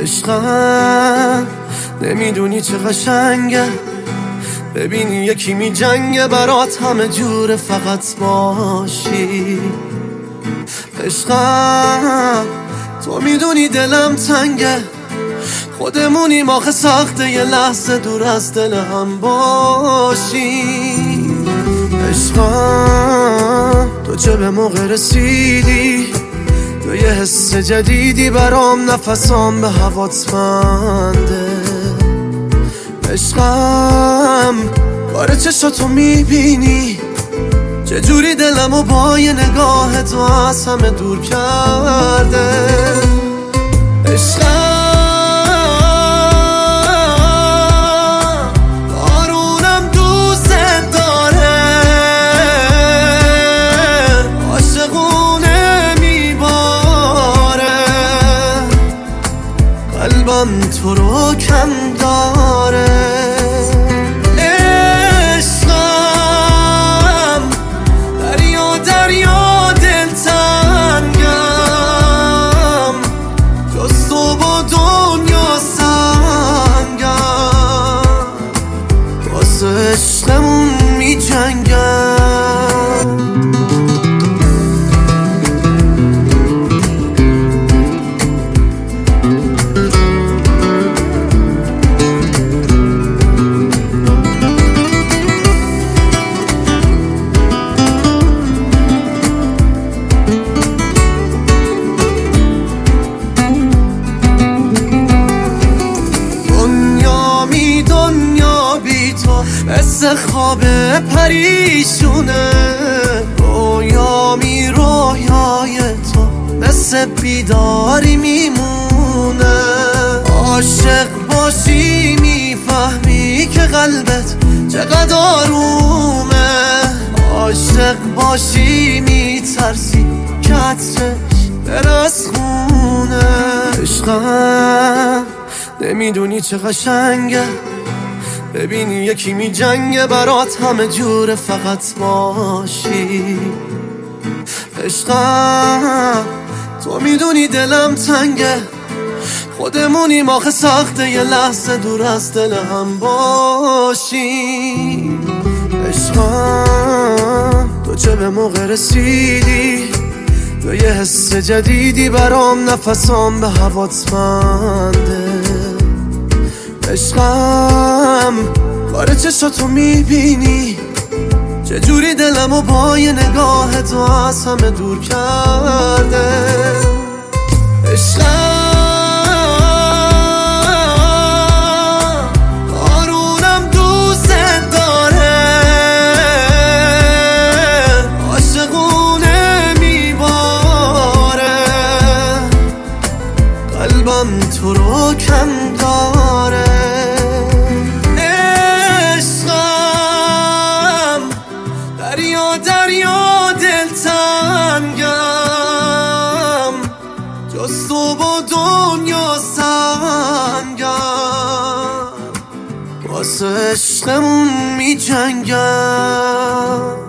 عشقم نمیدونی چه قشنگه، ببینی یکی می جنگه برات همه جوره فقط باشی. عشقم تو میدونی دلم تنگه، خودمونیم آخه سخته یه لحظه دور از دل هم باشی. عشقم تو چه به موقع رسیدی، تو یه حس جدیدی برام، نفسام به هوات بنده. عشقم کار چشاتو میبینی، چجوری دلمو با یه نگاه تو از همه دور کرده. عشقم بارونم دوست داره، عاشقونه میباره، قلبم تو رو کم داره. عشقمون می جنگم، مثل خواب پریشونه، رویای تو مثل بیداری میمونه. عاشق باشی میفهمی که قلبت چقدر آرومه، عاشق باشی میترسی که عطرش بره از خونه. عشقم نمیدونی چه قشنگه، ببینی یکی می جنگه برات همه جوره فقط باشی. عشقم تو میدونی دلم تنگه، خودمونیم آخه سخته یه لحظه دور از دل هم باشی. عشقم تو چه به موقع رسیدی، تو یه حس جدیدی برام، نفسام به هوات بنده. عشقم کار چشاتو میبینی، چجوری دلمو با یه نگاه تو از همه دور کرده. عشقم بارونم دوست داره، عاشقونه میباره، قلبم تو رو کم داره. دریا دلتنگم، جز تو با دنیا سنگم، واسه عشقمون می جنگم.